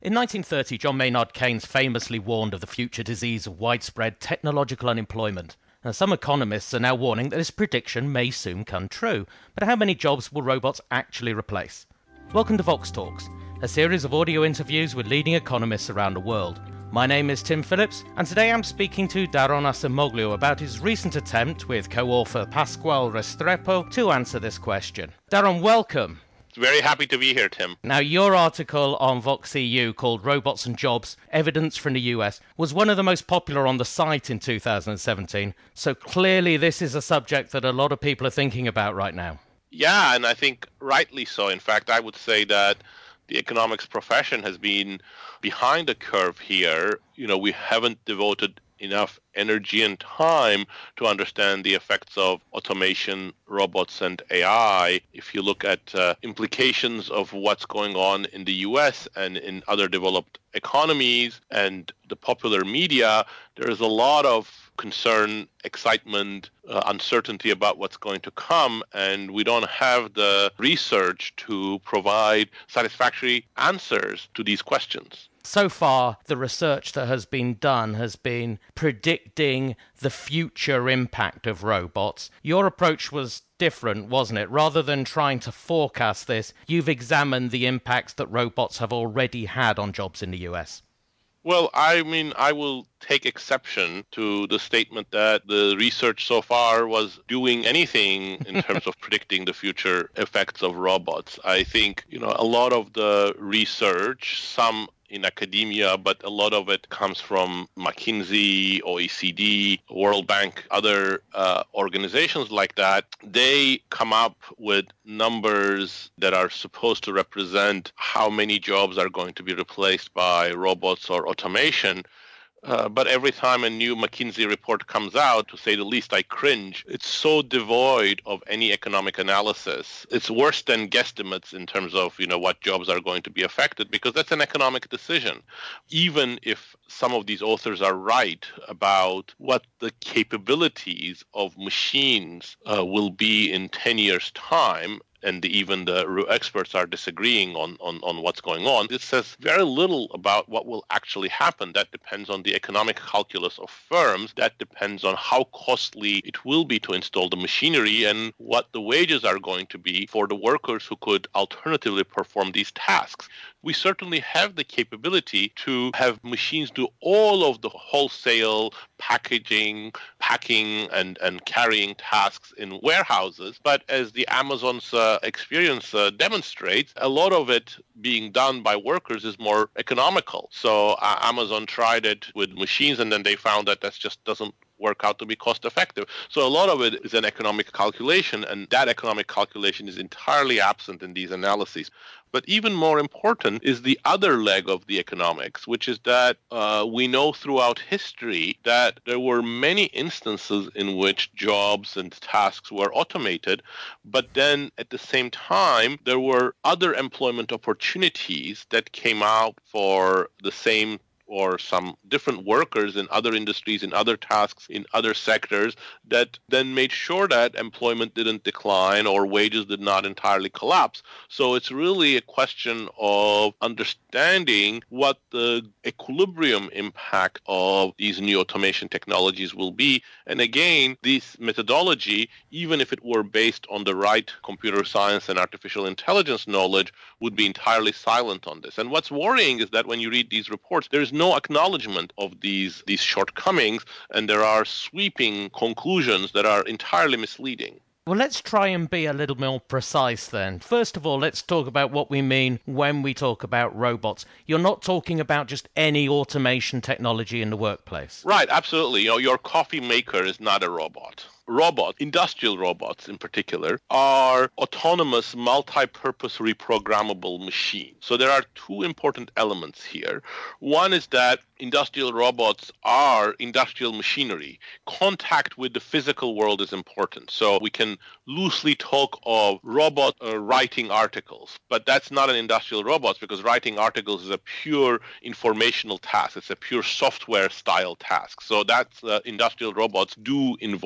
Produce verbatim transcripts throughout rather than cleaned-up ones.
In nineteen thirty, John Maynard Keynes famously warned of the future disease of widespread technological unemployment. Now, some economists are now warning that this prediction may soon come true. But how many jobs will robots actually replace? Welcome to Vox Talks, a series of audio interviews with leading economists around the world. My name is Tim Phillips, and today I'm speaking to Daron Acemoglu about his recent attempt with co-author Pascual Restrepo to answer this question. Daron, welcome. Very happy to be here, Tim. Now, your article on Vox E U called Robots and Jobs, Evidence from the U S was one of the most popular on the site in two thousand seventeen. So clearly this is a subject that a lot of people are thinking about right now. Yeah, and I think rightly so. In fact, I would say that the economics profession has been behind the curve here. You know, we haven't devoted enough energy and time to understand the effects of automation, robots, and A I. If you look at uh, implications of what's going on in the U S and in other developed economies and the popular media, there is a lot of concern, excitement, uh, uncertainty about what's going to come, and we don't have the research to provide satisfactory answers to these questions. So far, the research that has been done has been predicting the future impact of robots. Your approach was different, wasn't it? Rather than trying to forecast this, you've examined the impacts that robots have already had on jobs in the U S. Well, I mean, I will take exception to the statement that the research so far was doing anything in terms of predicting the future effects of robots. I think, you know, a lot of the research, some in academia, but a lot of it comes from McKinsey, O E C D, World Bank, other uh, organizations like that. They come up with numbers that are supposed to represent how many jobs are going to be replaced by robots or automation. Uh, but every time a new McKinsey report comes out, to say the least, I cringe. It's so devoid of any economic analysis. It's worse than guesstimates in terms of, you know, what jobs are going to be affected, because that's an economic decision. Even if some of these authors are right about what the capabilities of machines uh, will be in ten years' time, and the, even the experts are disagreeing on, on, on what's going on, it says very little about what will actually happen. That depends on the economic calculus of firms. That depends on how costly it will be to install the machinery and what the wages are going to be for the workers who could alternatively perform these tasks. We certainly have the capability to have machines do all of the wholesale packaging, packing, and, and carrying tasks in warehouses. But as the Amazon's uh, experience uh, demonstrates, a lot of it being done by workers is more economical. So uh, Amazon tried it with machines, and then they found that that just doesn't work out to be cost effective. So a lot of it is an economic calculation, and that economic calculation is entirely absent in these analyses. But even more important is the other leg of the economics, which is that uh, we know throughout history that there were many instances in which jobs and tasks were automated, but then at the same time, there were other employment opportunities that came out for the same or some different workers in other industries, in other tasks, in other sectors, that then made sure that employment didn't decline or wages did not entirely collapse. So it's really a question of understanding what the equilibrium impact of these new automation technologies will be. And again, this methodology, even if it were based on the right computer science and artificial intelligence knowledge, would be entirely silent on this. And what's worrying is that when you read these reports, there's no acknowledgement of these, these shortcomings, and there are sweeping conclusions that are entirely misleading. Well, let's try and be a little more precise then. First of all, let's talk about what we mean when we talk about robots. You're not talking about just any automation technology in the workplace. Right, absolutely. You know, your coffee maker is not a robot. Robots, industrial robots in particular, are autonomous, multi-purpose, reprogrammable machines. So there are two important elements here. One is that industrial robots are industrial machinery. Contact with the physical world is important. So we can loosely talk of robot uh, writing articles, but that's not an industrial robot, because writing articles is a pure informational task. It's a pure software style task. So that's uh, industrial robots do involve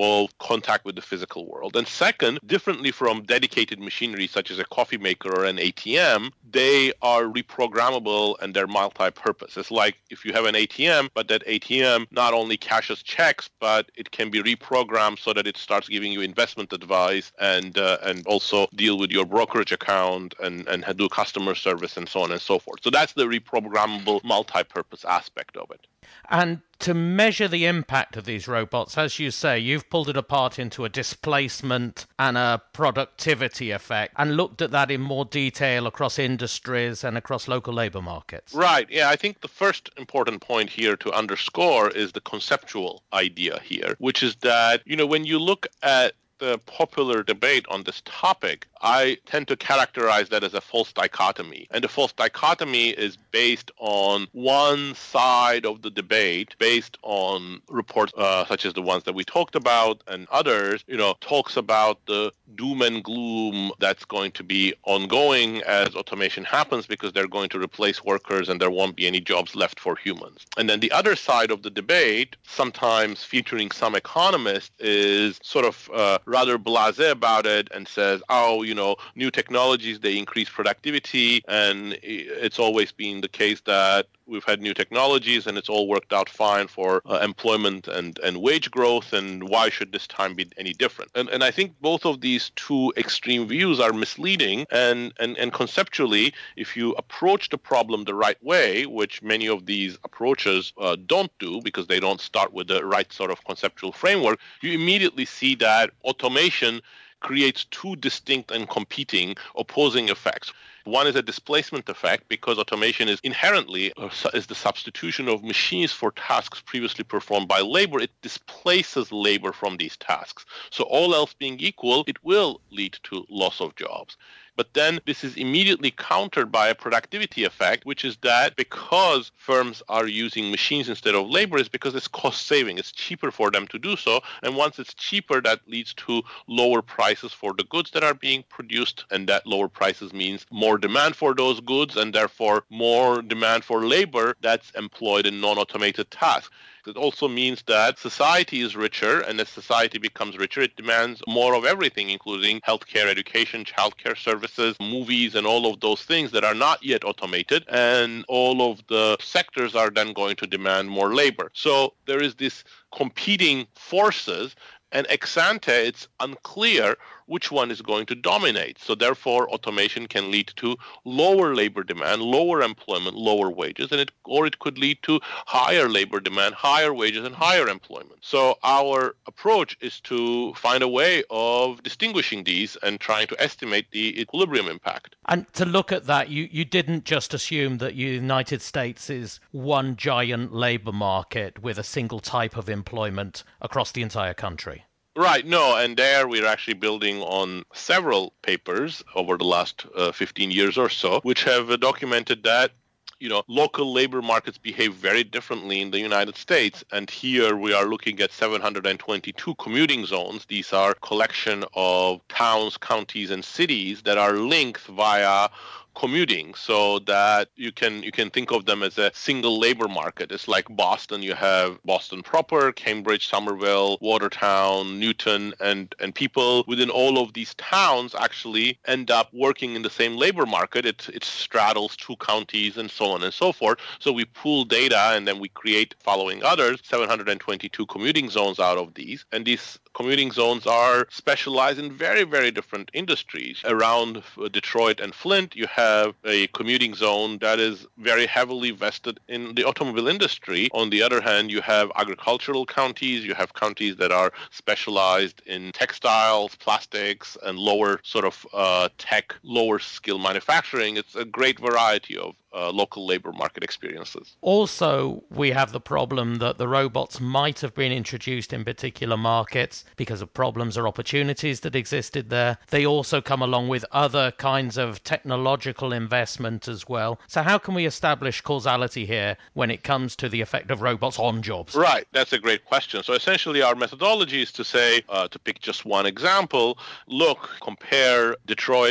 contact with the physical world. And second, differently from dedicated machinery such as a coffee maker or an A T M, they are reprogrammable and they're multi-purpose. It's like if you have an A T M, but that A T M not only cashes checks, but it can be reprogrammed so that it starts giving you investment advice and uh, and also deal with your brokerage account and, and do customer service and so on and so forth. So that's the reprogrammable multi-purpose aspect of it. And to measure the impact of these robots, as you say, you've pulled it apart into a displacement and a productivity effect and looked at that in more detail across industries and across local labor markets. Right. Yeah, I think the first important point here to underscore is the conceptual idea here, which is that, you know, when you look at the popular debate on this topic, I tend to characterize that as a false dichotomy. And the false dichotomy is based on one side of the debate, based on reports uh, such as the ones that we talked about and others, you know, talks about the doom and gloom that's going to be ongoing as automation happens because they're going to replace workers and there won't be any jobs left for humans. And then the other side of the debate, sometimes featuring some economists, is sort of uh, rather blasé about it and says, oh, you know, new technologies, they increase productivity. And it's always been the case that we've had new technologies and it's all worked out fine for uh, employment and, and wage growth. And why should this time be any different? And, and I think both of these two extreme views are misleading. And, and, and conceptually, if you approach the problem the right way, which many of these approaches uh, don't do because they don't start with the right sort of conceptual framework, you immediately see that automation creates two distinct and competing opposing effects. One is a displacement effect because automation is inherently uh, is the substitution of machines for tasks previously performed by labor. It displaces labor from these tasks. So all else being equal, it will lead to loss of jobs. But then this is immediately countered by a productivity effect, which is that because firms are using machines instead of labor, is because it's cost saving. It's cheaper for them to do so. And once it's cheaper, that leads to lower prices for the goods that are being produced. And that lower prices means more demand for those goods and therefore more demand for labor that's employed in non-automated tasks. It also means that society is richer, and as society becomes richer, it demands more of everything, including healthcare, education, childcare services, movies, and all of those things that are not yet automated. And all of the sectors are then going to demand more labor. So there is this competing forces, and ex ante, it's unclear which one is going to dominate. So therefore, automation can lead to lower labor demand, lower employment, lower wages, and it or it could lead to higher labor demand, higher wages, and higher employment. So our approach is to find a way of distinguishing these and trying to estimate the equilibrium impact. And to look at that, you, you didn't just assume that the United States is one giant labor market with a single type of employment across the entire country. Right, no, and there we're actually building on several papers over the last uh, fifteen years or so, which have uh, documented that, you know, local labor markets behave very differently in the United States. And here we are looking at seven hundred twenty-two commuting zones. These are a collection of towns, counties, and cities that are linked via commuting, so that you can you can think of them as a single labor market. It's like Boston. You have Boston proper, Cambridge, Somerville, Watertown, Newton, and and people within all of these towns actually end up working in the same labor market. It it straddles two counties and so on and so forth. So we pool data and then we create, following others, seven hundred twenty-two commuting zones out of these. And these commuting zones are specialized in very, very different industries. Around Detroit and Flint, you have have a commuting zone that is very heavily vested in the automobile industry. On the other hand, you have agricultural counties, you have counties that are specialized in textiles, plastics, and lower sort of uh, tech, lower skill manufacturing. It's a great variety of Uh, local labor market experiences. Also, we have the problem that the robots might have been introduced in particular markets because of problems or opportunities that existed there. They also come along with other kinds of technological investment as well. So how can we establish causality here when it comes to the effect of robots on jobs? Right, that's a great question. So essentially our methodology is to say, uh, to pick just one example, look, compare Detroit,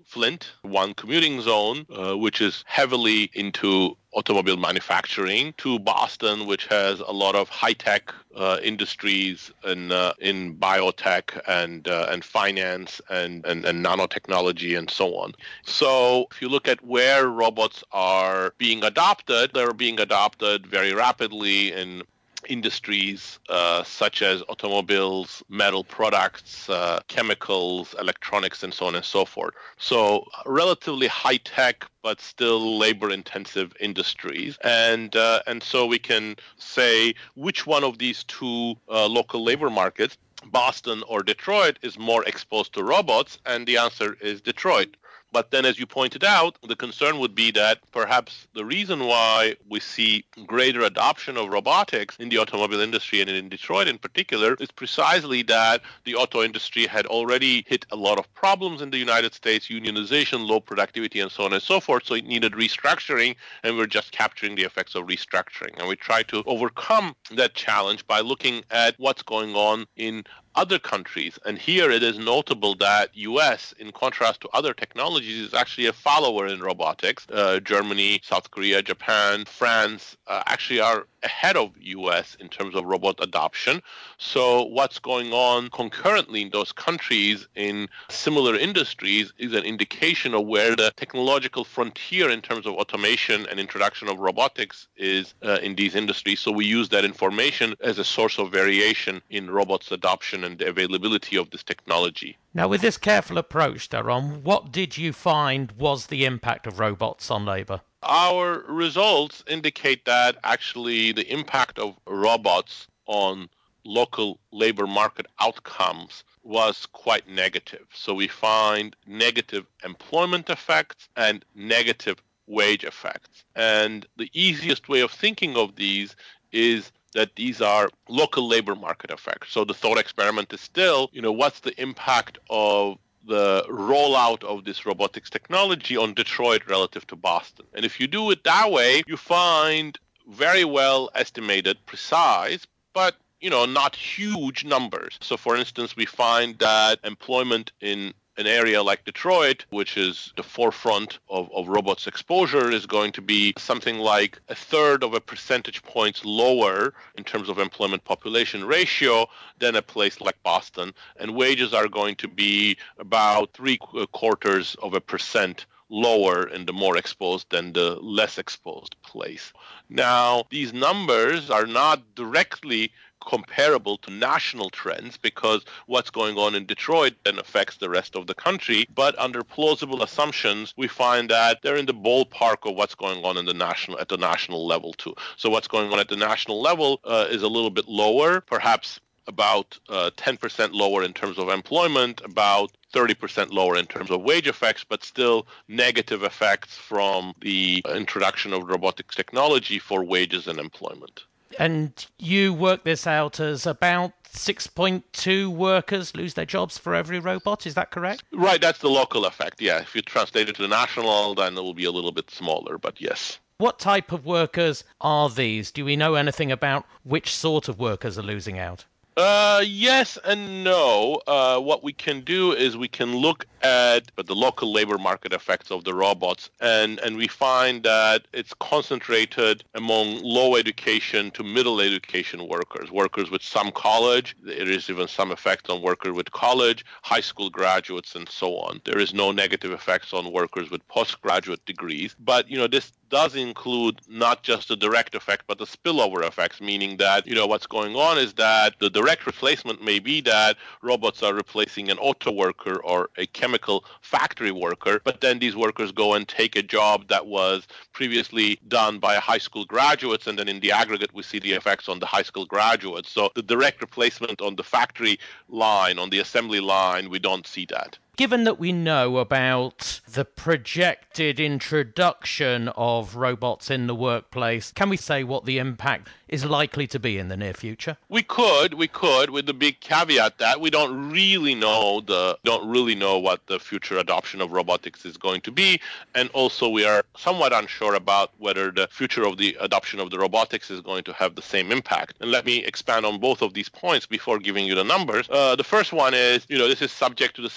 Flint, one commuting zone, uh, which is heavily into automobile manufacturing, to Boston, which has a lot of high-tech uh, industries in uh, in biotech and uh, and finance and, and and nanotechnology and so on. So if you look at where robots are being adopted, they're being adopted very rapidly in industries uh, such as automobiles, metal products, uh, chemicals, electronics, and so on and so forth. So relatively high-tech, but still labor-intensive industries. And uh, and so we can say which one of these two uh, local labor markets, Boston or Detroit, is more exposed to robots, and the answer is Detroit. But then, as you pointed out, the concern would be that perhaps the reason why we see greater adoption of robotics in the automobile industry and in Detroit in particular is precisely that the auto industry had already hit a lot of problems in the United States, unionization, low productivity, and so on and so forth. So it needed restructuring, and we're just capturing the effects of restructuring. And we try to overcome that challenge by looking at what's going on in other countries. And here it is notable that U S, in contrast to other technologies, is actually a follower in robotics. Uh, Germany, South Korea, Japan, France uh, actually are ahead of U S in terms of robot adoption. So what's going on concurrently in those countries in similar industries is an indication of where the technological frontier in terms of automation and introduction of robotics is uh, in these industries. So we use that information as a source of variation in robots adoption and the availability of this technology. Now, with this careful approach, Daron, what did you find was the impact of robots on labor? Our results indicate that actually the impact of robots on local labor market outcomes was quite negative. So we find negative employment effects and negative wage effects. And the easiest way of thinking of these is that these are local labor market effects. So the thought experiment is still, you know, what's the impact of the rollout of this robotics technology on Detroit relative to Boston? And if you do it that way, you find very well estimated, precise, but you know, not huge numbers. So for instance, we find that employment in an area like Detroit, which is the forefront of, of robots exposure, is going to be something like a third of a percentage points lower in terms of employment population ratio than a place like Boston. And wages are going to be about three quarters of a percent lower in the more exposed than the less exposed place. Now, these numbers are not directly comparable to national trends because what's going on in Detroit then affects the rest of the country. But under plausible assumptions, we find that they're in the ballpark of what's going on in the national at the national level too. So what's going on at the national level uh, is a little bit lower, perhaps about uh, ten percent lower in terms of employment, about thirty percent lower in terms of wage effects, but still negative effects from the introduction of robotics technology for wages and employment. And you work this out as about six point two workers lose their jobs for every robot, is that correct? Right, that's the local effect, yeah. If you translate it to the national, then it will be a little bit smaller, but yes. What type of workers are these? Do we know anything about which sort of workers are losing out? Uh, yes and no. Uh, what we can do is we can look at the local labor market effects of the robots, and, and we find that it's concentrated among low education to middle education workers, workers with some college. There is even some effect on workers with college, high school graduates, and so on. There is no negative effects on workers with postgraduate degrees. But, you know, this does include not just the direct effect, but the spillover effects, meaning that, you know, what's going on is that the direct replacement may be that robots are replacing an auto worker or a chemical factory worker, but then these workers go and take a job that was previously done by high school graduates, and then in the aggregate we see the effects on the high school graduates. So the direct replacement on the factory line, on the assembly line, we don't see that. Given that we know about the projected introduction of robots in the workplace, can we say what the impact is likely to be in the near future? We could, we could, with the big caveat that we don't really know the don't really know what the future adoption of robotics is going to be, and also we are somewhat unsure about whether the future of the adoption of the robotics is going to have the same impact. And let me expand on both of these points before giving you the numbers. Uh, the first one is, you know, this is subject to the same criticism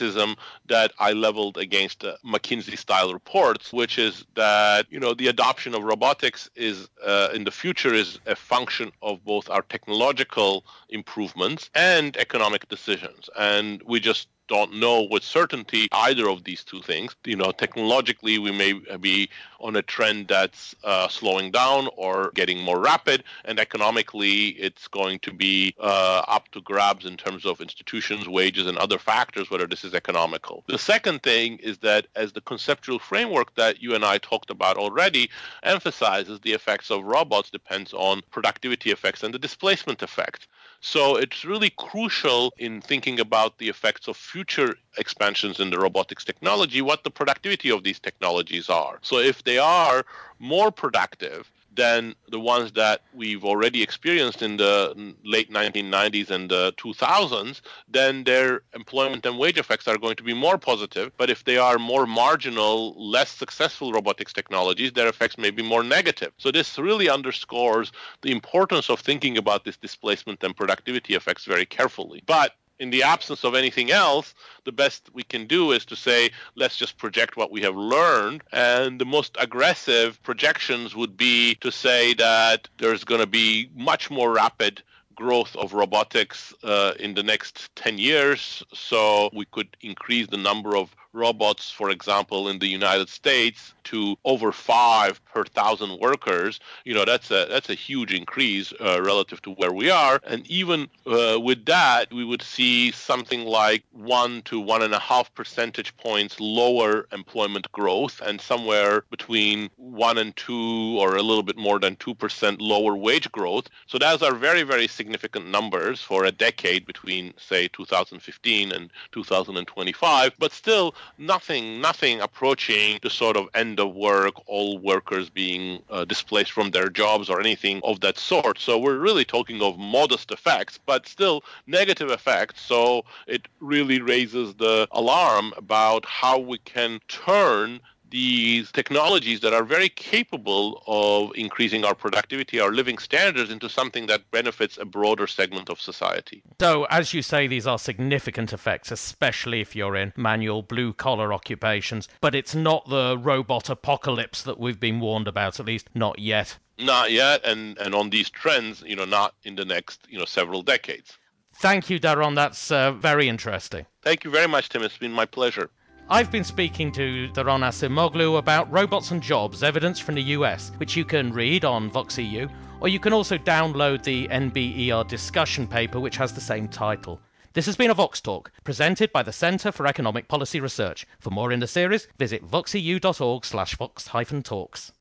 criticism that I leveled against uh, McKinsey-style reports, which is that, you know, the adoption of robotics is uh, in the future is a function of both our technological improvements and economic decisions. And we just don't know with certainty either of these two things. You know, technologically, we may be on a trend that's uh, slowing down or getting more rapid, and economically, it's going to be uh, up to grabs in terms of institutions, wages, and other factors, whether this is economical. The second thing is that as the conceptual framework that you and I talked about already emphasizes, the effects of robots depends on productivity effects and the displacement effect. So it's really crucial in thinking about the effects of future expansions in the robotics technology, what the productivity of these technologies are. So if they are more productive than the ones that we've already experienced in the late nineteen nineties and the two thousands, then their employment and wage effects are going to be more positive. But if they are more marginal, less successful robotics technologies, their effects may be more negative. So this really underscores the importance of thinking about this displacement and productivity effects very carefully. But in the absence of anything else, the best we can do is to say, let's just project what we have learned. And the most aggressive projections would be to say that there's going to be much more rapid growth of robotics uh, in the next ten years. So we could increase the number of robots, for example, in the United States to over five per thousand workers. You know, that's a that's a huge increase uh, relative to where we are. And even uh, with that, we would see something like one to one and a half percentage points lower employment growth, and somewhere between one and two, or a little bit more than two percent lower wage growth. So those are very, very significant numbers for a decade between, say, two thousand fifteen and two thousand twenty-five. But still, nothing, nothing approaching the sort of end of work, all workers being uh, displaced from their jobs or anything of that sort. So we're really talking of modest effects, but still negative effects. So it really raises the alarm about how we can turn these technologies that are very capable of increasing our productivity, our living standards, into something that benefits a broader segment of society. So, as you say, these are significant effects, especially if you're in manual blue-collar occupations. But it's not the robot apocalypse that we've been warned about, at least not yet. Not yet, and, and on these trends, you know, not in the next, you know, several decades. Thank you, Daron. That's uh, very interesting. Thank you very much, Tim. It's been my pleasure. I've been speaking to Daron Acemoglu about robots and jobs, evidence from the U S, which you can read on Vox E U, or you can also download the N B E R discussion paper, which has the same title. This has been a Vox Talk, presented by the Centre for Economic Policy Research. For more in the series, visit voxeu.org slash vox-talks.